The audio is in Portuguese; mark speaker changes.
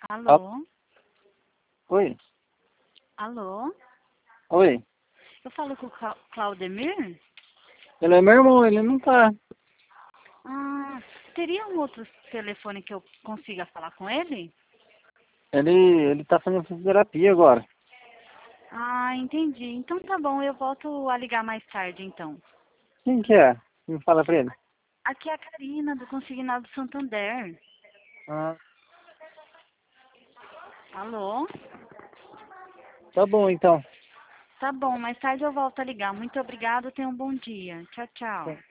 Speaker 1: Ah,
Speaker 2: Alô?
Speaker 1: oi,
Speaker 2: Alô?
Speaker 1: oi.
Speaker 2: Eu falo com o Claudemir?
Speaker 1: Ele é meu irmão, ele não tá.
Speaker 2: Ah, teria um outro telefone que eu consiga falar com ele?
Speaker 1: Ele tá fazendo fisioterapia agora.
Speaker 2: Ah, entendi. Então tá bom, eu volto a ligar mais tarde então.
Speaker 1: Quem que é? Me fala pra ele.
Speaker 2: Aqui é a Karina, do Consignado Santander.
Speaker 1: Ah,
Speaker 2: Alô?
Speaker 1: tá bom então.
Speaker 2: Tá bom, mais tarde eu volto a ligar. Muito obrigada, tenha um bom dia. Tchau, tchau.